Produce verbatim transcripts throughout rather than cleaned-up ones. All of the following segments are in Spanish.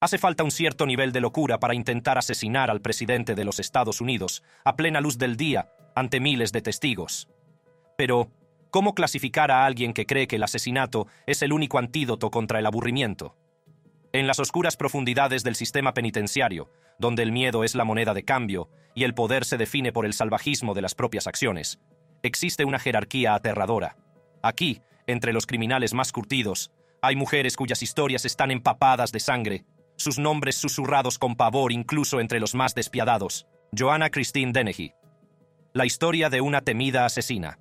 Hace falta un cierto nivel de locura para intentar asesinar al presidente de los Estados Unidos a plena luz del día, ante miles de testigos. Pero, ¿cómo clasificar a alguien que cree que el asesinato es el único antídoto contra el aburrimiento? En las oscuras profundidades del sistema penitenciario, donde el miedo es la moneda de cambio y el poder se define por el salvajismo de las propias acciones, existe una jerarquía aterradora. Aquí, entre los criminales más curtidos, hay mujeres cuyas historias están empapadas de sangre, sus nombres susurrados con pavor incluso entre los más despiadados. Joanna Christine Dennehy. La historia de una temida asesina.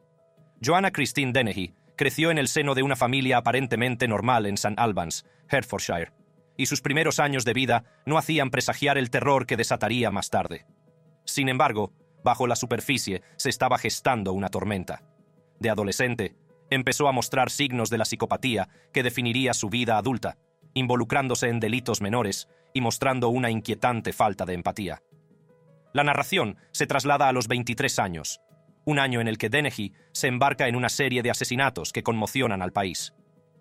Joanna Christine Dennehy creció en el seno de una familia aparentemente normal en Saint Albans, Hertfordshire, y sus primeros años de vida no hacían presagiar el terror que desataría más tarde. Sin embargo, bajo la superficie se estaba gestando una tormenta. De adolescente, empezó a mostrar signos de la psicopatía que definiría su vida adulta, involucrándose en delitos menores y mostrando una inquietante falta de empatía. La narración se traslada a los veintitrés años, un año en el que Dennehy se embarca en una serie de asesinatos que conmocionan al país.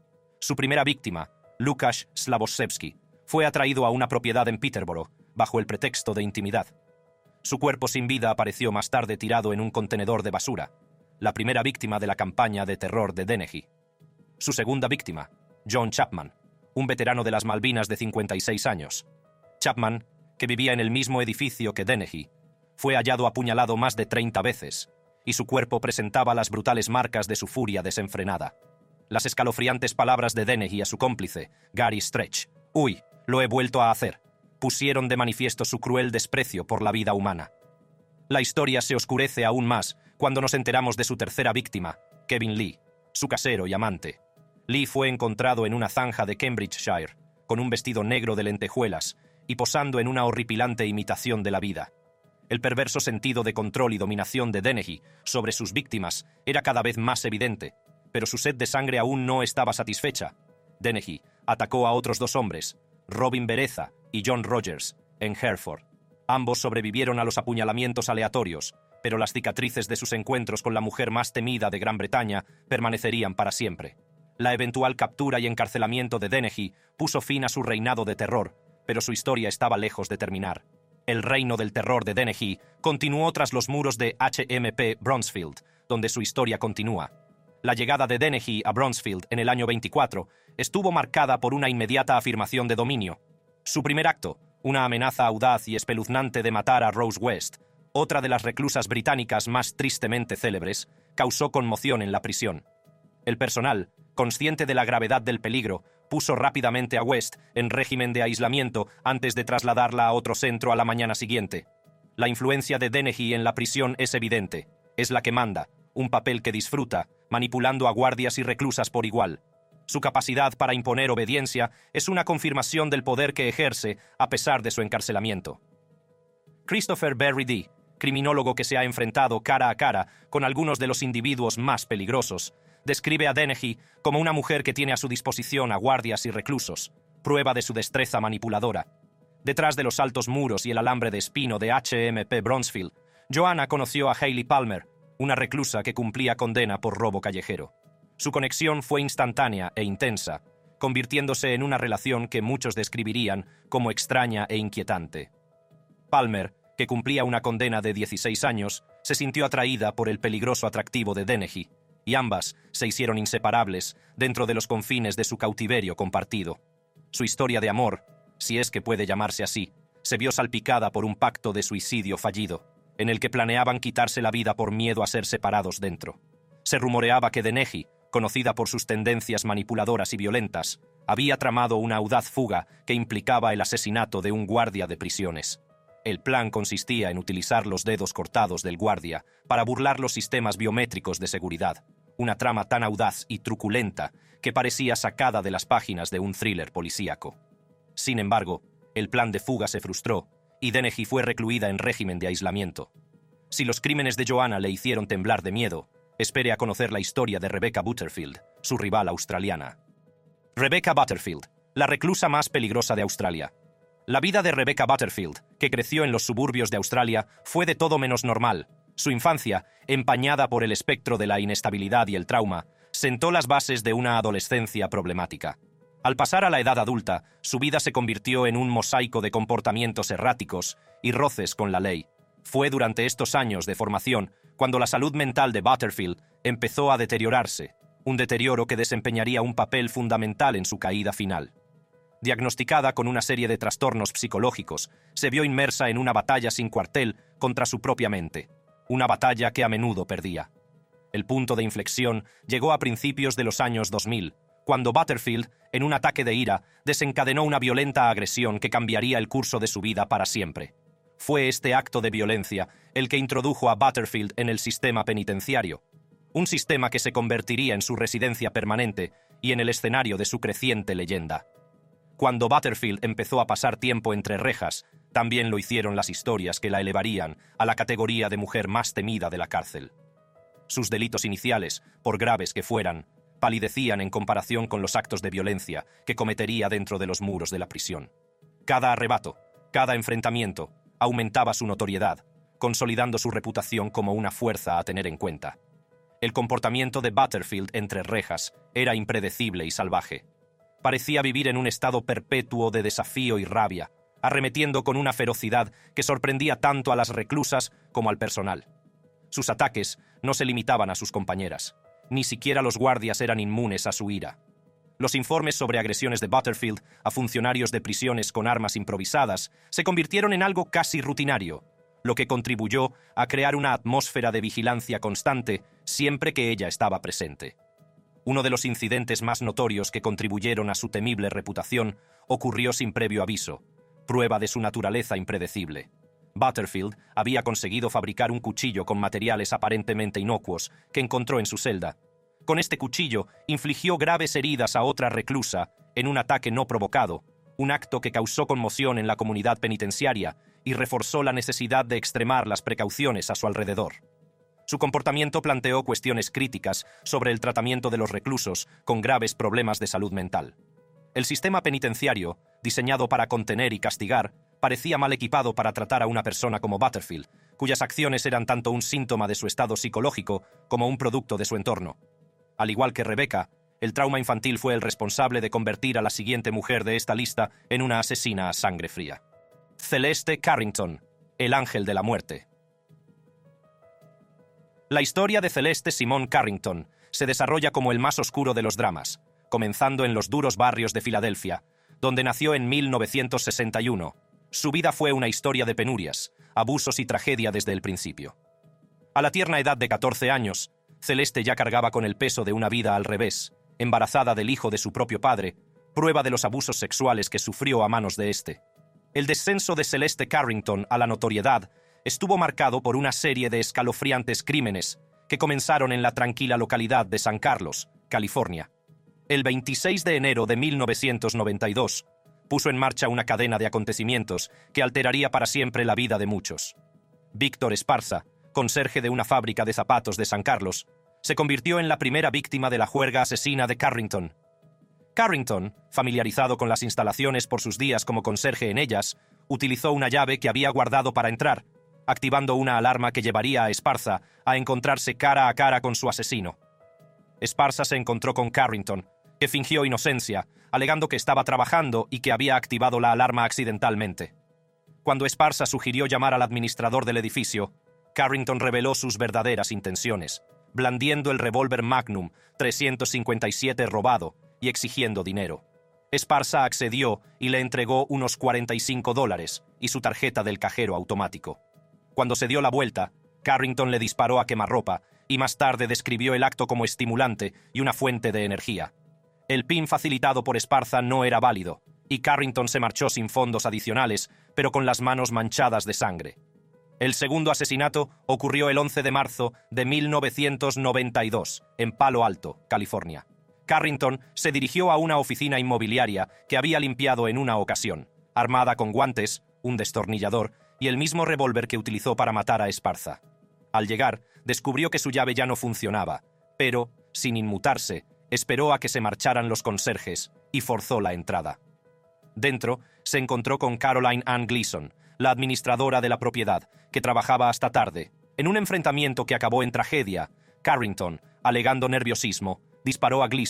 Su primera víctima, Łukasz Sławojewski, fue atraído a una propiedad en Peterborough bajo el pretexto de intimidad. Su cuerpo sin vida apareció más tarde tirado en un contenedor de basura, la primera víctima de la campaña de terror de Dennehy. Su segunda víctima, John Chapman, un veterano de las Malvinas de cincuenta y seis años. Chapman, que vivía en el mismo edificio que Dennehy, fue hallado apuñalado más de treinta veces, y su cuerpo presentaba las brutales marcas de su furia desenfrenada. Las escalofriantes palabras de Dennehy a su cómplice, Gary Stretch, «Uy, lo he vuelto a hacer», pusieron de manifiesto su cruel desprecio por la vida humana. La historia se oscurece aún más cuando nos enteramos de su tercera víctima, Kevin Lee, su casero y amante. Lee fue encontrado en una zanja de Cambridgeshire, con un vestido negro de lentejuelas y posando en una horripilante imitación de la vida. El perverso sentido de control y dominación de Dennehy sobre sus víctimas era cada vez más evidente, pero su sed de sangre aún no estaba satisfecha. Dennehy atacó a otros dos hombres, Robin Bereza y John Rogers, en Hereford. Ambos sobrevivieron a los apuñalamientos aleatorios, pero las cicatrices de sus encuentros con la mujer más temida de Gran Bretaña permanecerían para siempre. La eventual captura y encarcelamiento de Dennehy puso fin a su reinado de terror, pero su historia estaba lejos de terminar. El reino del terror de Dennehy continuó tras los muros de H M P Bronzefield, donde su historia continúa. La llegada de Dennehy a Bronzefield en el año veinticuatro estuvo marcada por una inmediata afirmación de dominio. Su primer acto, una amenaza audaz y espeluznante de matar a Rose West, otra de las reclusas británicas más tristemente célebres, causó conmoción en la prisión. El personal, consciente de la gravedad del peligro, puso rápidamente a West en régimen de aislamiento antes de trasladarla a otro centro a la mañana siguiente. La influencia de Dennehy en la prisión es evidente. Es la que manda, un papel que disfruta, manipulando a guardias y reclusas por igual. Su capacidad para imponer obediencia es una confirmación del poder que ejerce a pesar de su encarcelamiento. Christopher Berry Dee, criminólogo que se ha enfrentado cara a cara con algunos de los individuos más peligrosos, describe a Dennehy como una mujer que tiene a su disposición a guardias y reclusos, prueba de su destreza manipuladora. Detrás de los altos muros y el alambre de espino de H M P Bronzefield, Joanna conoció a Hayley Palmer, una reclusa que cumplía condena por robo callejero. Su conexión fue instantánea e intensa, convirtiéndose en una relación que muchos describirían como extraña e inquietante. Palmer, que cumplía una condena de dieciséis años, se sintió atraída por el peligroso atractivo de Dennehy, y ambas se hicieron inseparables dentro de los confines de su cautiverio compartido. Su historia de amor, si es que puede llamarse así, se vio salpicada por un pacto de suicidio fallido, en el que planeaban quitarse la vida por miedo a ser separados dentro. Se rumoreaba que Dennehy, conocida por sus tendencias manipuladoras y violentas, había tramado una audaz fuga que implicaba el asesinato de un guardia de prisiones. El plan consistía en utilizar los dedos cortados del guardia para burlar los sistemas biométricos de seguridad, una trama tan audaz y truculenta que parecía sacada de las páginas de un thriller policíaco. Sin embargo, el plan de fuga se frustró y Dennehy fue recluida en régimen de aislamiento. Si los crímenes de Joanna le hicieron temblar de miedo, espere a conocer la historia de Rebecca Butterfield, su rival australiana. Rebecca Butterfield, la reclusa más peligrosa de Australia. La vida de Rebecca Butterfield, que creció en los suburbios de Australia, fue de todo menos normal. Su infancia, empañada por el espectro de la inestabilidad y el trauma, sentó las bases de una adolescencia problemática. Al pasar a la edad adulta, su vida se convirtió en un mosaico de comportamientos erráticos y roces con la ley. Fue durante estos años de formación cuando la salud mental de Butterfield empezó a deteriorarse, un deterioro que desempeñaría un papel fundamental en su caída final. Diagnosticada con una serie de trastornos psicológicos, se vio inmersa en una batalla sin cuartel contra su propia mente, una batalla que a menudo perdía. El punto de inflexión llegó a principios de los años dos mil, cuando Butterfield, en un ataque de ira, desencadenó una violenta agresión que cambiaría el curso de su vida para siempre. Fue este acto de violencia el que introdujo a Butterfield en el sistema penitenciario, un sistema que se convertiría en su residencia permanente y en el escenario de su creciente leyenda. Cuando Butterfield empezó a pasar tiempo entre rejas, también lo hicieron las historias que la elevarían a la categoría de mujer más temida de la cárcel. Sus delitos iniciales, por graves que fueran, palidecían en comparación con los actos de violencia que cometería dentro de los muros de la prisión. Cada arrebato, cada enfrentamiento, aumentaba su notoriedad, consolidando su reputación como una fuerza a tener en cuenta. El comportamiento de Butterfield entre rejas era impredecible y salvaje. Parecía vivir en un estado perpetuo de desafío y rabia, arremetiendo con una ferocidad que sorprendía tanto a las reclusas como al personal. Sus ataques no se limitaban a sus compañeras. Ni siquiera los guardias eran inmunes a su ira. Los informes sobre agresiones de Butterfield a funcionarios de prisiones con armas improvisadas se convirtieron en algo casi rutinario, lo que contribuyó a crear una atmósfera de vigilancia constante siempre que ella estaba presente. Uno de los incidentes más notorios que contribuyeron a su temible reputación ocurrió sin previo aviso, prueba de su naturaleza impredecible. Butterfield había conseguido fabricar un cuchillo con materiales aparentemente inocuos que encontró en su celda. Con este cuchillo infligió graves heridas a otra reclusa en un ataque no provocado, un acto que causó conmoción en la comunidad penitenciaria y reforzó la necesidad de extremar las precauciones a su alrededor. Su comportamiento planteó cuestiones críticas sobre el tratamiento de los reclusos con graves problemas de salud mental. El sistema penitenciario, diseñado para contener y castigar, parecía mal equipado para tratar a una persona como Butterfield, cuyas acciones eran tanto un síntoma de su estado psicológico como un producto de su entorno. Al igual que Rebecca, el trauma infantil fue el responsable de convertir a la siguiente mujer de esta lista en una asesina a sangre fría. Celeste Carrington, el ángel de la muerte. La historia de Celeste Simone Carrington se desarrolla como el más oscuro de los dramas, comenzando en los duros barrios de Filadelfia, donde nació en mil novecientos sesenta y uno. Su vida fue una historia de penurias, abusos y tragedia desde el principio. A la tierna edad de catorce años, Celeste ya cargaba con el peso de una vida al revés, embarazada del hijo de su propio padre, prueba de los abusos sexuales que sufrió a manos de este. El descenso de Celeste Carrington a la notoriedad estuvo marcado por una serie de escalofriantes crímenes que comenzaron en la tranquila localidad de San Carlos, California. El veintiséis de enero de mil novecientos noventa y dos, puso en marcha una cadena de acontecimientos que alteraría para siempre la vida de muchos. Víctor Esparza, conserje de una fábrica de zapatos de San Carlos, se convirtió en la primera víctima de la juerga asesina de Carrington. Carrington, familiarizado con las instalaciones por sus días como conserje en ellas, utilizó una llave que había guardado para entrar, activando una alarma que llevaría a Esparza a encontrarse cara a cara con su asesino. Esparza se encontró con Carrington, que fingió inocencia, alegando que estaba trabajando y que había activado la alarma accidentalmente. Cuando Esparza sugirió llamar al administrador del edificio, Carrington reveló sus verdaderas intenciones, blandiendo el revólver Magnum trescientos cincuenta y siete robado y exigiendo dinero. Esparza accedió y le entregó unos cuarenta y cinco dólares y su tarjeta del cajero automático. Cuando se dio la vuelta, Carrington le disparó a quemarropa y más tarde describió el acto como estimulante y una fuente de energía. El pin facilitado por Esparza no era válido, y Carrington se marchó sin fondos adicionales, pero con las manos manchadas de sangre. El segundo asesinato ocurrió el once de marzo de mil novecientos noventa y dos, en Palo Alto, California. Carrington se dirigió a una oficina inmobiliaria que había limpiado en una ocasión, armada con guantes, un destornillador y el mismo revólver que utilizó para matar a Esparza. Al llegar, descubrió que su llave ya no funcionaba, pero, sin inmutarse, esperó a que se marcharan los conserjes y forzó la entrada. Dentro, se encontró con Caroline Ann Gleason, la administradora de la propiedad, que trabajaba hasta tarde. En un enfrentamiento que acabó en tragedia, Carrington, alegando nerviosismo, disparó a Gleason,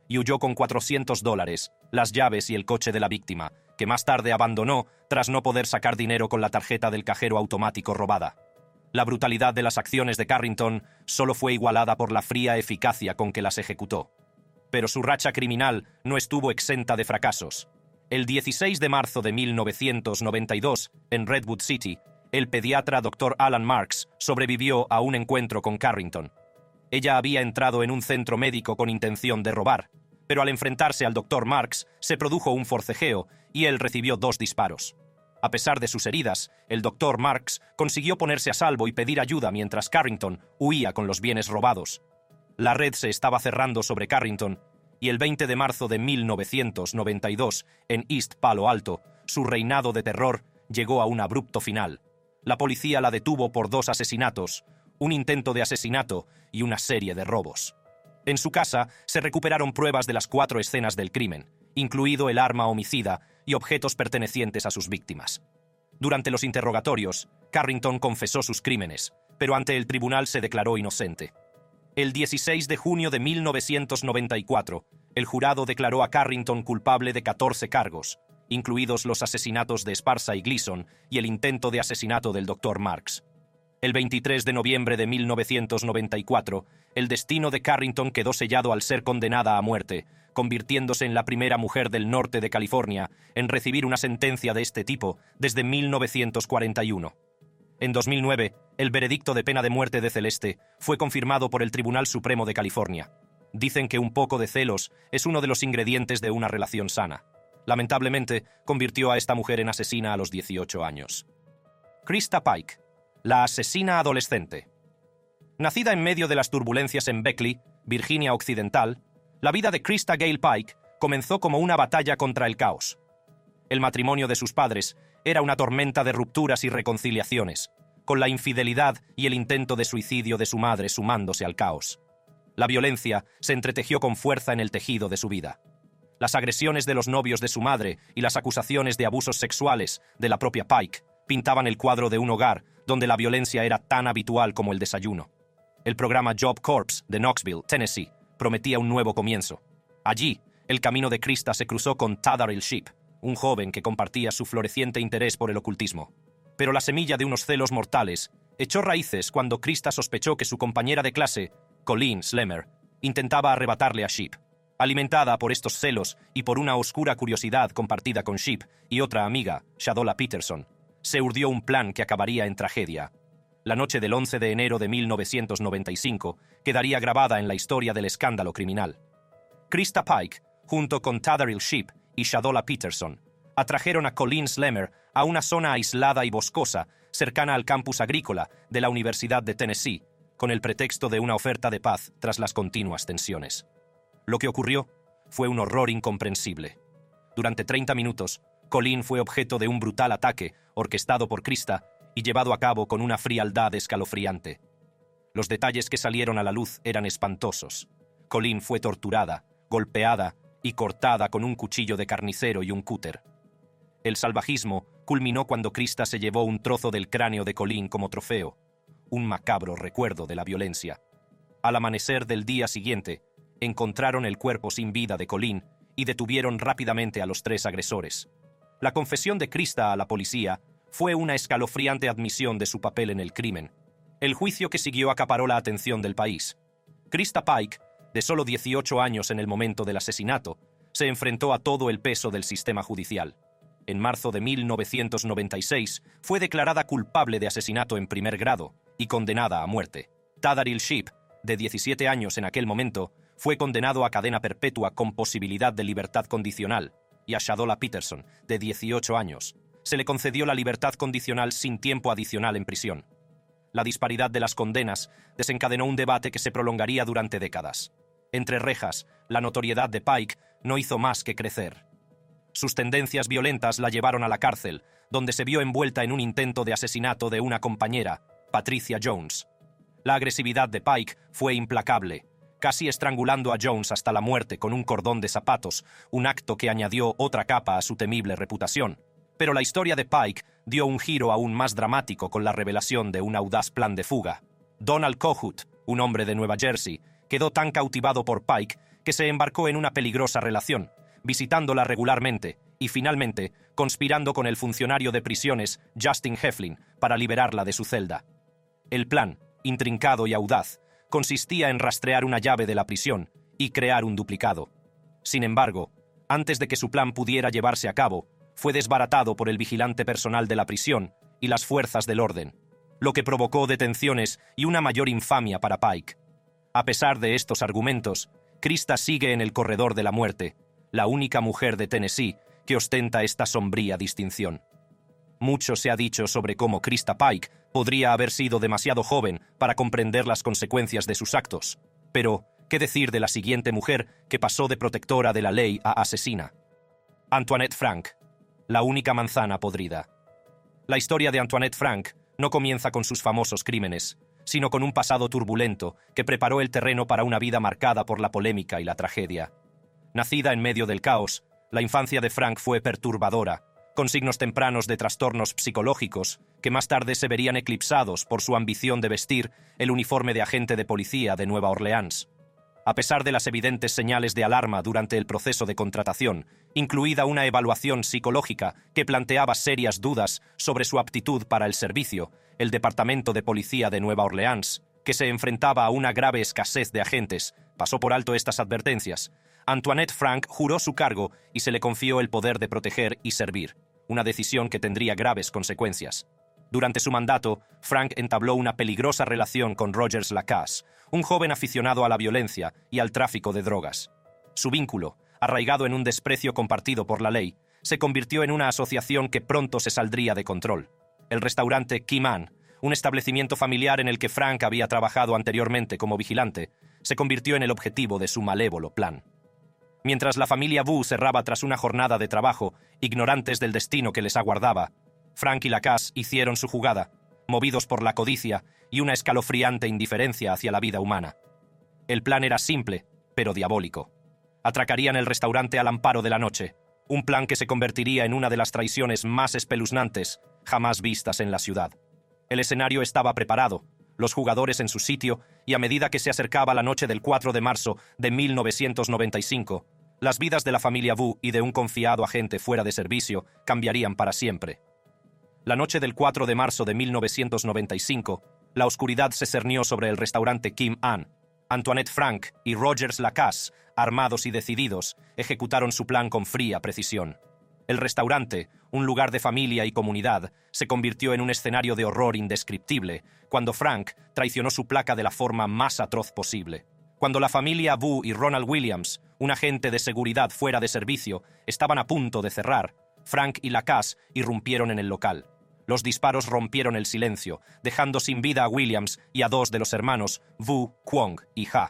y huyó con cuatrocientos dólares, las llaves y el coche de la víctima, que más tarde abandonó tras no poder sacar dinero con la tarjeta del cajero automático robada. La brutalidad de las acciones de Carrington solo fue igualada por la fría eficacia con que las ejecutó. Pero su racha criminal no estuvo exenta de fracasos. El dieciséis de marzo de mil novecientos noventa y dos, en Redwood City, el pediatra doctor Alan Marks sobrevivió a un encuentro con Carrington. Ella había entrado en un centro médico con intención de robar, pero al enfrentarse al doctor Marks se produjo un forcejeo y él recibió dos disparos. A pesar de sus heridas, el doctor Marks consiguió ponerse a salvo y pedir ayuda mientras Carrington huía con los bienes robados. La red se estaba cerrando sobre Carrington y el veinte de marzo de mil novecientos noventa y dos, en East Palo Alto, su reinado de terror llegó a un abrupto final. La policía la detuvo por dos asesinatos, un intento de asesinato y una serie de robos. En su casa se recuperaron pruebas de las cuatro escenas del crimen, incluido el arma homicida y objetos pertenecientes a sus víctimas. Durante los interrogatorios, Carrington confesó sus crímenes, pero ante el tribunal se declaró inocente. El dieciséis de junio de mil novecientos noventa y cuatro, el jurado declaró a Carrington culpable de catorce cargos, incluidos los asesinatos de Esparza y Gleason y el intento de asesinato del doctor Marks. El veintitrés de noviembre de mil novecientos noventa y cuatro, el destino de Carrington quedó sellado al ser condenada a muerte, convirtiéndose en la primera mujer del norte de California en recibir una sentencia de este tipo desde mil novecientos cuarenta y uno. En dos mil nueve, el veredicto de pena de muerte de Celeste fue confirmado por el Tribunal Supremo de California. Dicen que un poco de celos es uno de los ingredientes de una relación sana. Lamentablemente, convirtió a esta mujer en asesina a los dieciocho años. Krista Pike, la asesina adolescente. Nacida en medio de las turbulencias en Beckley, Virginia Occidental, la vida de Krista Gale Pike comenzó como una batalla contra el caos. El matrimonio de sus padres era una tormenta de rupturas y reconciliaciones, con la infidelidad y el intento de suicidio de su madre sumándose al caos. La violencia se entretejió con fuerza en el tejido de su vida. Las agresiones de los novios de su madre y las acusaciones de abusos sexuales de la propia Pike pintaban el cuadro de un hogar donde la violencia era tan habitual como el desayuno. El programa Job Corps de Knoxville, Tennessee, prometía un nuevo comienzo. Allí, el camino de Krista se cruzó con Tadaril Sheep, un joven que compartía su floreciente interés por el ocultismo. Pero la semilla de unos celos mortales echó raíces cuando Krista sospechó que su compañera de clase, Colleen Slemmer, intentaba arrebatarle a Sheep. Alimentada por estos celos y por una oscura curiosidad compartida con Sheep y otra amiga, Shadola Peterson, se urdió un plan que acabaría en tragedia. La noche del once de enero de mil novecientos noventa y cinco quedaría grabada en la historia del escándalo criminal. Krista Pike, junto con Tadaril Sheep y Shadola Peterson, atrajeron a Colleen Slemmer a una zona aislada y boscosa cercana al campus agrícola de la Universidad de Tennessee, con el pretexto de una oferta de paz tras las continuas tensiones. Lo que ocurrió fue un horror incomprensible. Durante treinta minutos, Colleen fue objeto de un brutal ataque orquestado por Krista y llevado a cabo con una frialdad escalofriante. Los detalles que salieron a la luz eran espantosos. Colleen fue torturada, golpeada y cortada con un cuchillo de carnicero y un cúter. El salvajismo culminó cuando Krista se llevó un trozo del cráneo de Colleen como trofeo, un macabro recuerdo de la violencia. Al amanecer del día siguiente, encontraron el cuerpo sin vida de Colleen y detuvieron rápidamente a los tres agresores. La confesión de Krista a la policía fue una escalofriante admisión de su papel en el crimen. El juicio que siguió acaparó la atención del país. Krista Pike, de solo dieciocho años en el momento del asesinato, se enfrentó a todo el peso del sistema judicial. En marzo de mil novecientos noventa y seis fue declarada culpable de asesinato en primer grado y condenada a muerte. Tadaril Sheep, de diecisiete años en aquel momento, fue condenado a cadena perpetua con posibilidad de libertad condicional, y a Shadola Peterson, de dieciocho años, se le concedió la libertad condicional sin tiempo adicional en prisión. La disparidad de las condenas desencadenó un debate que se prolongaría durante décadas. Entre rejas, la notoriedad de Pike no hizo más que crecer. Sus tendencias violentas la llevaron a la cárcel, donde se vio envuelta en un intento de asesinato de una compañera, Patricia Jones. La agresividad de Pike fue implacable, casi estrangulando a Jones hasta la muerte con un cordón de zapatos, un acto que añadió otra capa a su temible reputación. Pero la historia de Pike dio un giro aún más dramático con la revelación de un audaz plan de fuga. Donald Kohut, un hombre de Nueva Jersey, quedó tan cautivado por Pike que se embarcó en una peligrosa relación, visitándola regularmente y, finalmente, conspirando con el funcionario de prisiones Justin Heflin para liberarla de su celda. El plan, intrincado y audaz, consistía en rastrear una llave de la prisión y crear un duplicado. Sin embargo, antes de que su plan pudiera llevarse a cabo, fue desbaratado por el vigilante personal de la prisión y las fuerzas del orden, lo que provocó detenciones y una mayor infamia para Pike. A pesar de estos argumentos, Krista sigue en el corredor de la muerte, la única mujer de Tennessee que ostenta esta sombría distinción. Mucho se ha dicho sobre cómo Krista Pike podría haber sido demasiado joven para comprender las consecuencias de sus actos, pero ¿qué decir de la siguiente mujer que pasó de protectora de la ley a asesina? Antoinette Frank, la única manzana podrida. La historia de Antoinette Frank no comienza con sus famosos crímenes, sino con un pasado turbulento que preparó el terreno para una vida marcada por la polémica y la tragedia. Nacida en medio del caos, la infancia de Frank fue perturbadora, con signos tempranos de trastornos psicológicos que más tarde se verían eclipsados por su ambición de vestir el uniforme de agente de policía de Nueva Orleans. A pesar de las evidentes señales de alarma durante el proceso de contratación, incluida una evaluación psicológica que planteaba serias dudas sobre su aptitud para el servicio, el Departamento de Policía de Nueva Orleans, que se enfrentaba a una grave escasez de agentes, pasó por alto estas advertencias. Antoinette Frank juró su cargo y se le confió el poder de proteger y servir, una decisión que tendría graves consecuencias. Durante su mandato, Frank entabló una peligrosa relación con Rogers Lacasse, un joven aficionado a la violencia y al tráfico de drogas. Su vínculo, arraigado en un desprecio compartido por la ley, se convirtió en una asociación que pronto se saldría de control. El restaurante Kim Ann, un establecimiento familiar en el que Frank había trabajado anteriormente como vigilante, se convirtió en el objetivo de su malévolo plan. Mientras la familia Wu cerraba tras una jornada de trabajo, ignorantes del destino que les aguardaba, Frank y Lacasse hicieron su jugada, movidos por la codicia y una escalofriante indiferencia hacia la vida humana. El plan era simple, pero diabólico. Atracarían el restaurante al amparo de la noche, un plan que se convertiría en una de las traiciones más espeluznantes jamás vistas en la ciudad. El escenario estaba preparado, los jugadores en su sitio, y a medida que se acercaba la noche del cuatro de marzo de mil novecientos noventa y cinco, las vidas de la familia Wu y de un confiado agente fuera de servicio cambiarían para siempre. La noche del cuatro de marzo de mil novecientos noventa y cinco, la oscuridad se cernió sobre el restaurante Kim Ann. Antoinette Frank y Rogers Lacasse, armados y decididos, ejecutaron su plan con fría precisión. El restaurante, un lugar de familia y comunidad, se convirtió en un escenario de horror indescriptible cuando Frank traicionó su placa de la forma más atroz posible. Cuando la familia Wu y Ronald Williams, un agente de seguridad fuera de servicio, estaban a punto de cerrar, Frank y Lacasse irrumpieron en el local. Los disparos rompieron el silencio, dejando sin vida a Williams y a dos de los hermanos, Wu, Kwong y Ha.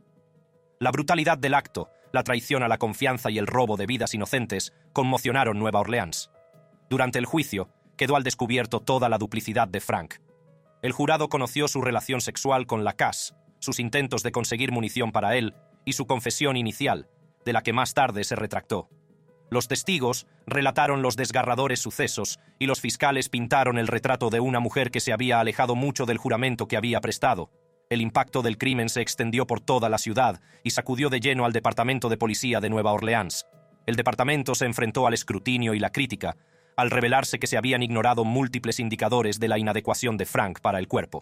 La brutalidad del acto, la traición a la confianza y el robo de vidas inocentes conmocionaron Nueva Orleans. Durante el juicio, quedó al descubierto toda la duplicidad de Frank. El jurado conoció su relación sexual con Lacasse, sus intentos de conseguir munición para él y su confesión inicial, de la que más tarde se retractó. Los testigos relataron los desgarradores sucesos y los fiscales pintaron el retrato de una mujer que se había alejado mucho del juramento que había prestado. El impacto del crimen se extendió por toda la ciudad y sacudió de lleno al Departamento de Policía de Nueva Orleans. El departamento se enfrentó al escrutinio y la crítica, al revelarse que se habían ignorado múltiples indicadores de la inadecuación de Frank para el cuerpo.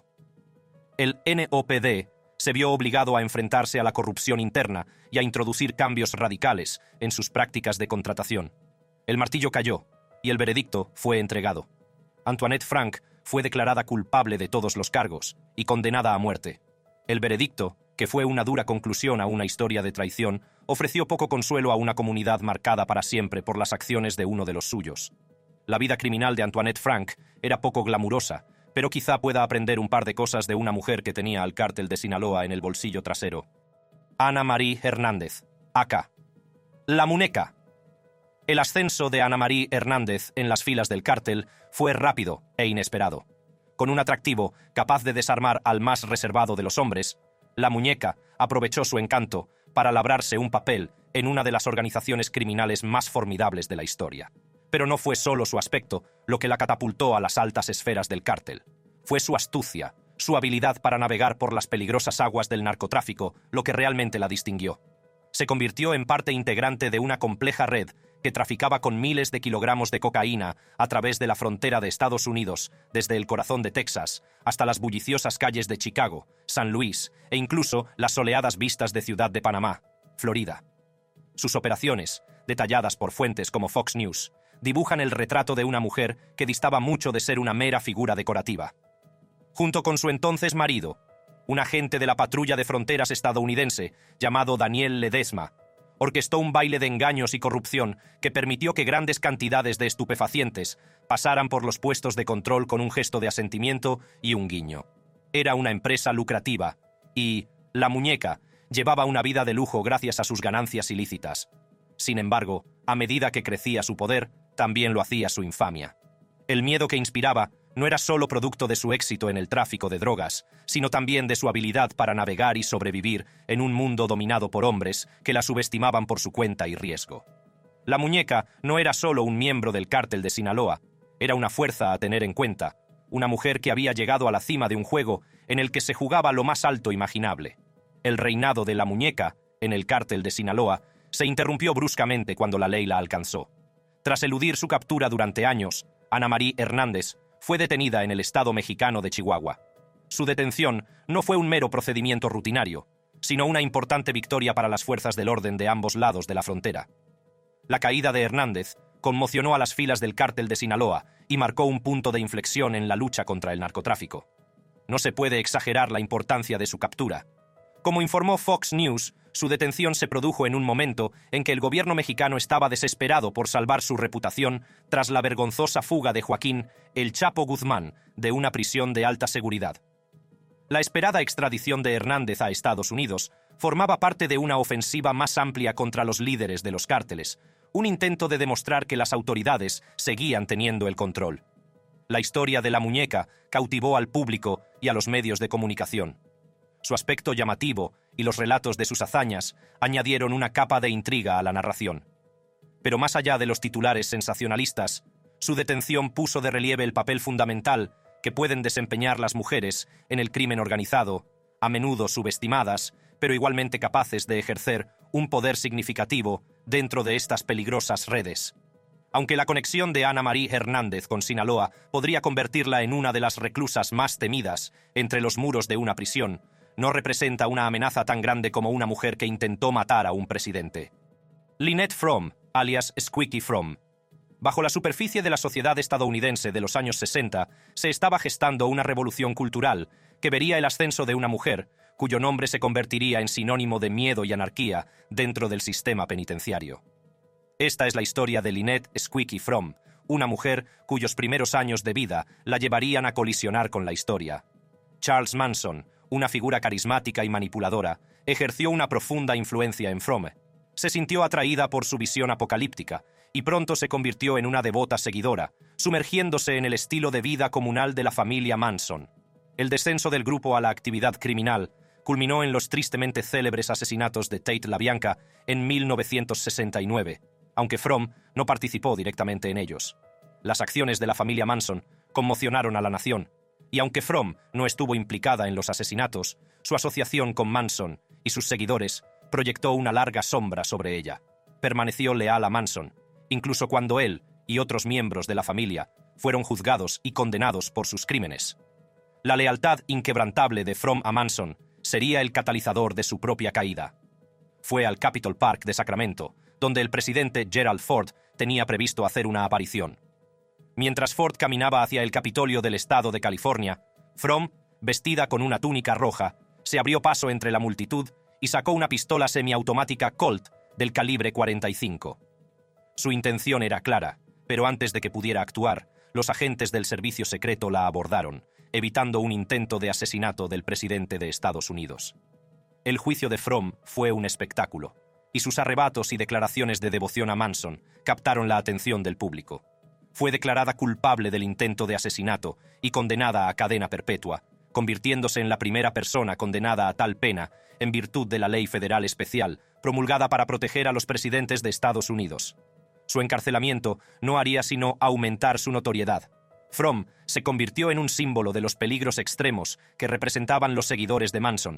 El N O P D se vio obligado a enfrentarse a la corrupción interna y a introducir cambios radicales en sus prácticas de contratación. El martillo cayó y el veredicto fue entregado. Antoinette Frank fue declarada culpable de todos los cargos y condenada a muerte. El veredicto, que fue una dura conclusión a una historia de traición, ofreció poco consuelo a una comunidad marcada para siempre por las acciones de uno de los suyos. La vida criminal de Antoinette Frank era poco glamurosa, pero quizá pueda aprender un par de cosas de una mujer que tenía al cártel de Sinaloa en el bolsillo trasero. Ana Marie Hernández, A K. La muñeca. El ascenso de Ana Marie Hernández en las filas del cártel fue rápido e inesperado. Con un atractivo capaz de desarmar al más reservado de los hombres, la muñeca aprovechó su encanto para labrarse un papel en una de las organizaciones criminales más formidables de la historia. Pero no fue solo su aspecto lo que la catapultó a las altas esferas del cártel. Fue su astucia, su habilidad para navegar por las peligrosas aguas del narcotráfico lo que realmente la distinguió. Se convirtió en parte integrante de una compleja red que traficaba con miles de kilogramos de cocaína a través de la frontera de Estados Unidos, desde el corazón de Texas hasta las bulliciosas calles de Chicago, San Luis e incluso las soleadas vistas de Ciudad de Panamá, Florida. Sus operaciones, detalladas por fuentes como Fox News, dibujan el retrato de una mujer que distaba mucho de ser una mera figura decorativa. Junto con su entonces marido, un agente de la patrulla de fronteras estadounidense llamado Daniel Ledesma, orquestó un baile de engaños y corrupción que permitió que grandes cantidades de estupefacientes pasaran por los puestos de control con un gesto de asentimiento y un guiño. Era una empresa lucrativa y la muñeca llevaba una vida de lujo gracias a sus ganancias ilícitas. Sin embargo, a medida que crecía su poder, también lo hacía su infamia. El miedo que inspiraba no era solo producto de su éxito en el tráfico de drogas, sino también de su habilidad para navegar y sobrevivir en un mundo dominado por hombres que la subestimaban por su cuenta y riesgo. La muñeca no era solo un miembro del cártel de Sinaloa, era una fuerza a tener en cuenta, una mujer que había llegado a la cima de un juego en el que se jugaba lo más alto imaginable. El reinado de la muñeca, en el cártel de Sinaloa, se interrumpió bruscamente cuando la ley la alcanzó. Tras eludir su captura durante años, Ana María Hernández fue detenida en el estado mexicano de Chihuahua. Su detención no fue un mero procedimiento rutinario, sino una importante victoria para las fuerzas del orden de ambos lados de la frontera. La caída de Hernández conmocionó a las filas del cártel de Sinaloa y marcó un punto de inflexión en la lucha contra el narcotráfico. No se puede exagerar la importancia de su captura. Como informó Fox News, su detención se produjo en un momento en que el gobierno mexicano estaba desesperado por salvar su reputación tras la vergonzosa fuga de Joaquín El Chapo Guzmán de una prisión de alta seguridad. La esperada extradición de Hernández a Estados Unidos formaba parte de una ofensiva más amplia contra los líderes de los cárteles, un intento de demostrar que las autoridades seguían teniendo el control. La historia de la muñeca cautivó al público y a los medios de comunicación. Su aspecto llamativo y los relatos de sus hazañas añadieron una capa de intriga a la narración. Pero más allá de los titulares sensacionalistas, su detención puso de relieve el papel fundamental que pueden desempeñar las mujeres en el crimen organizado, a menudo subestimadas, pero igualmente capaces de ejercer un poder significativo dentro de estas peligrosas redes. Aunque la conexión de Ana María Hernández con Sinaloa podría convertirla en una de las reclusas más temidas entre los muros de una prisión, no representa una amenaza tan grande como una mujer que intentó matar a un presidente. Lynette Fromm, alias Squeaky Fromm. Bajo la superficie de la sociedad estadounidense de los años sesenta, se estaba gestando una revolución cultural que vería el ascenso de una mujer, cuyo nombre se convertiría en sinónimo de miedo y anarquía dentro del sistema penitenciario. Esta es la historia de Lynette Squeaky Fromm, una mujer cuyos primeros años de vida la llevarían a colisionar con la historia. Charles Manson, una figura carismática y manipuladora, ejerció una profunda influencia en Fromm. Se sintió atraída por su visión apocalíptica y pronto se convirtió en una devota seguidora, sumergiéndose en el estilo de vida comunal de la familia Manson. El descenso del grupo a la actividad criminal culminó en los tristemente célebres asesinatos de Tate LaBianca en mil novecientos sesenta y nueve, aunque Fromm no participó directamente en ellos. Las acciones de la familia Manson conmocionaron a la nación, y aunque Fromm no estuvo implicada en los asesinatos, su asociación con Manson y sus seguidores proyectó una larga sombra sobre ella. Permaneció leal a Manson, incluso cuando él y otros miembros de la familia fueron juzgados y condenados por sus crímenes. La lealtad inquebrantable de Fromm a Manson sería el catalizador de su propia caída. Fue al Capitol Park de Sacramento, donde el presidente Gerald Ford tenía previsto hacer una aparición. Mientras Ford caminaba hacia el Capitolio del estado de California, Fromm, vestida con una túnica roja, se abrió paso entre la multitud y sacó una pistola semiautomática Colt del calibre cuarenta y cinco. Su intención era clara, pero antes de que pudiera actuar, los agentes del servicio secreto la abordaron, evitando un intento de asesinato del presidente de Estados Unidos. El juicio de Fromm fue un espectáculo, y sus arrebatos y declaraciones de devoción a Manson captaron la atención del público. Fue declarada culpable del intento de asesinato y condenada a cadena perpetua, convirtiéndose en la primera persona condenada a tal pena en virtud de la ley federal especial promulgada para proteger a los presidentes de Estados Unidos. Su encarcelamiento no haría sino aumentar su notoriedad. Fromm se convirtió en un símbolo de los peligros extremos que representaban los seguidores de Manson.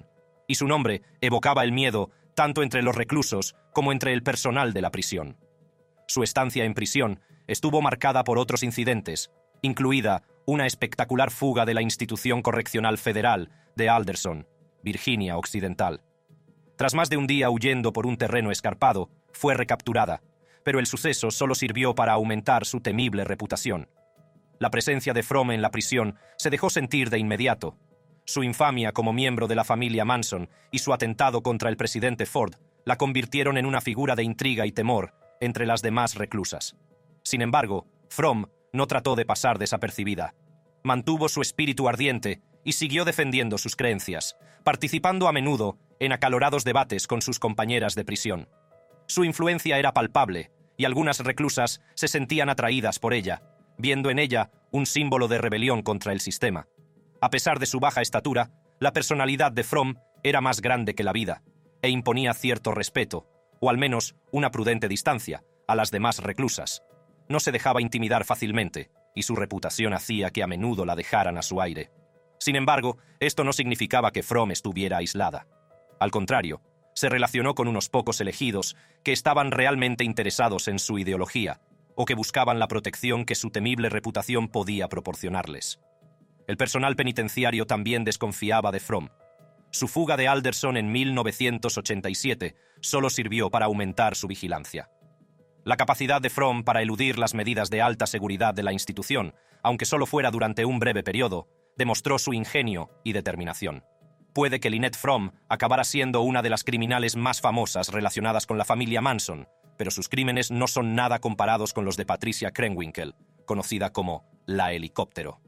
y su nombre evocaba el miedo tanto entre los reclusos como entre el personal de la prisión. Su estancia en prisión estuvo marcada por otros incidentes, incluida una espectacular fuga de la institución correccional federal de Alderson, Virginia Occidental. Tras más de un día huyendo por un terreno escarpado, fue recapturada, pero el suceso solo sirvió para aumentar su temible reputación. La presencia de Fromm en la prisión se dejó sentir de inmediato. Su infamia como miembro de la familia Manson y su atentado contra el presidente Ford la convirtieron en una figura de intriga y temor entre las demás reclusas. Sin embargo, Fromm no trató de pasar desapercibida. Mantuvo su espíritu ardiente y siguió defendiendo sus creencias, participando a menudo en acalorados debates con sus compañeras de prisión. Su influencia era palpable, y algunas reclusas se sentían atraídas por ella, viendo en ella un símbolo de rebelión contra el sistema. A pesar de su baja estatura, la personalidad de Fromm era más grande que la vida, e imponía cierto respeto, o al menos una prudente distancia, a las demás reclusas. No se dejaba intimidar fácilmente, y su reputación hacía que a menudo la dejaran a su aire. Sin embargo, esto no significaba que Fromm estuviera aislada. Al contrario, se relacionó con unos pocos elegidos que estaban realmente interesados en su ideología, o que buscaban la protección que su temible reputación podía proporcionarles. El personal penitenciario también desconfiaba de Fromm. Su fuga de Alderson en mil novecientos ochenta y siete solo sirvió para aumentar su vigilancia. La capacidad de Fromm para eludir las medidas de alta seguridad de la institución, aunque solo fuera durante un breve periodo, demostró su ingenio y determinación. Puede que Lynette Fromm acabara siendo una de las criminales más famosas relacionadas con la familia Manson, pero sus crímenes no son nada comparados con los de Patricia Krenwinkel, conocida como la Helicóptero.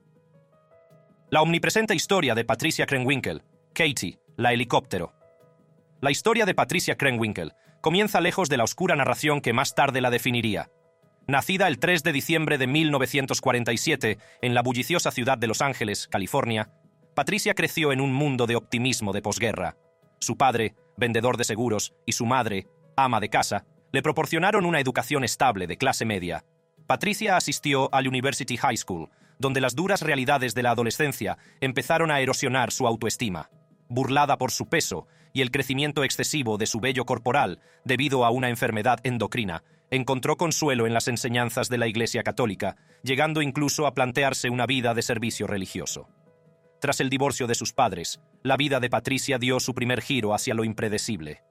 La omnipresente historia de Patricia Krenwinkel, Katie, la Helicóptero. La historia de Patricia Krenwinkel comienza lejos de la oscura narración que más tarde la definiría. Nacida el tres de diciembre de mil novecientos cuarenta y siete en la bulliciosa ciudad de Los Ángeles, California, Patricia creció en un mundo de optimismo de posguerra. Su padre, vendedor de seguros, y su madre, ama de casa, le proporcionaron una educación estable de clase media. Patricia asistió al University High School, donde las duras realidades de la adolescencia empezaron a erosionar su autoestima. Burlada por su peso y el crecimiento excesivo de su vello corporal debido a una enfermedad endocrina, encontró consuelo en las enseñanzas de la Iglesia Católica, llegando incluso a plantearse una vida de servicio religioso. Tras el divorcio de sus padres, la vida de Patricia dio su primer giro hacia lo impredecible.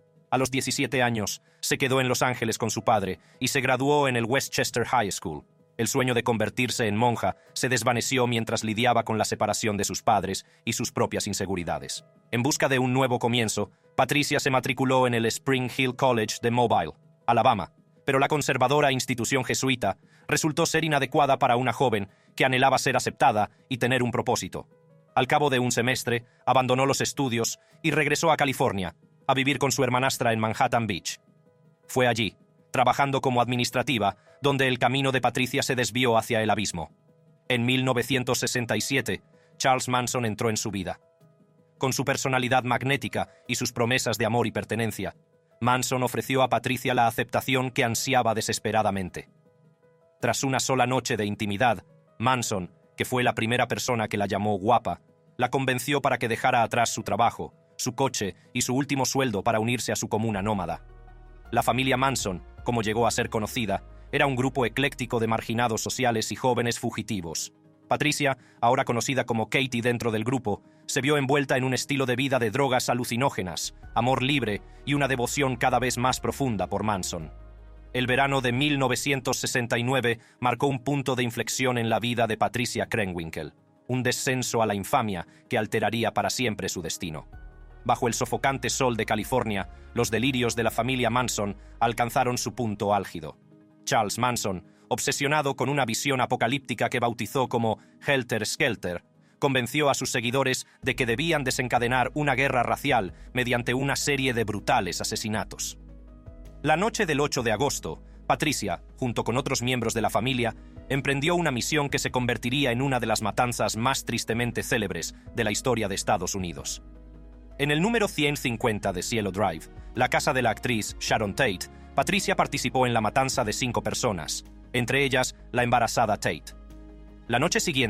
A los diecisiete años, se quedó en Los Ángeles con su padre y se graduó en el Westchester High School. El sueño de convertirse en monja se desvaneció mientras lidiaba con la separación de sus padres y sus propias inseguridades. En busca de un nuevo comienzo, Patricia se matriculó en el Spring Hill College de Mobile, Alabama, pero la conservadora institución jesuita resultó ser inadecuada para una joven que anhelaba ser aceptada y tener un propósito. Al cabo de un semestre, abandonó los estudios y regresó a California, a vivir con su hermanastra en Manhattan Beach. Fue allí, trabajando como administrativa, donde el camino de Patricia se desvió hacia el abismo. En mil novecientos sesenta y siete, Charles Manson entró en su vida. Con su personalidad magnética y sus promesas de amor y pertenencia, Manson ofreció a Patricia la aceptación que ansiaba desesperadamente. Tras una sola noche de intimidad, Manson, que fue la primera persona que la llamó guapa, la convenció para que dejara atrás su trabajo, su coche y su último sueldo para unirse a su comuna nómada. La familia Manson, como llegó a ser conocida, era un grupo ecléctico de marginados sociales y jóvenes fugitivos. Patricia, ahora conocida como Katie dentro del grupo, se vio envuelta en un estilo de vida de drogas alucinógenas, amor libre y una devoción cada vez más profunda por Manson. El verano de mil novecientos sesenta y nueve marcó un punto de inflexión en la vida de Patricia Krenwinkel, un descenso a la infamia que alteraría para siempre su destino. Bajo el sofocante sol de California, los delirios de la familia Manson alcanzaron su punto álgido. Charles Manson, obsesionado con una visión apocalíptica que bautizó como Helter Skelter, convenció a sus seguidores de que debían desencadenar una guerra racial mediante una serie de brutales asesinatos. La noche del ocho de agosto, Patricia, junto con otros miembros de la familia, emprendió una misión que se convertiría en una de las matanzas más tristemente célebres de la historia de Estados Unidos. En el número ciento cincuenta de Cielo Drive, la casa de la actriz Sharon Tate, Patricia participó en la matanza de cinco personas, entre ellas la embarazada Tate. La noche siguiente,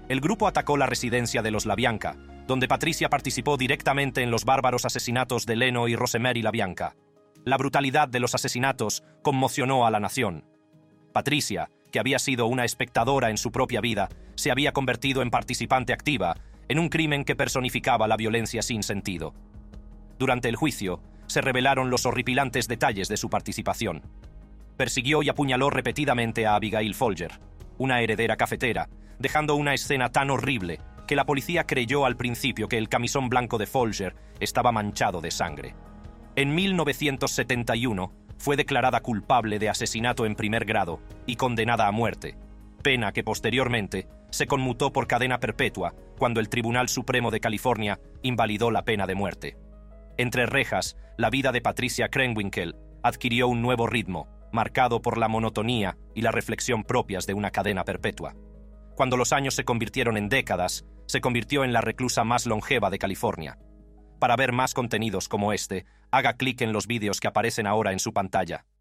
El grupo atacó la residencia de los LaBianca, donde Patricia participó directamente en los bárbaros asesinatos de Leno y Rosemary LaBianca. La brutalidad de los asesinatos conmocionó a la nación. Patricia, que había sido una espectadora en su propia vida, se había convertido en participante activa en un crimen que personificaba la violencia sin sentido. Durante el juicio, se revelaron los horripilantes detalles de su participación. Persiguió y apuñaló repetidamente a Abigail Folger, una heredera cafetera, dejando una escena tan horrible que la policía creyó al principio que el camisón blanco de Folger estaba manchado de sangre. En mil novecientos setenta y uno fue declarada culpable de asesinato en primer grado y condenada a muerte, pena que posteriormente se conmutó por cadena perpetua cuando el Tribunal Supremo de California invalidó la pena de muerte. Entre rejas, la vida de Patricia Krenwinkel adquirió un nuevo ritmo, marcado por la monotonía y la reflexión propias de una cadena perpetua. Cuando los años se convirtieron en décadas, se convirtió en la reclusa más longeva de California. Para ver más contenidos como este, haga clic en los vídeos que aparecen ahora en su pantalla.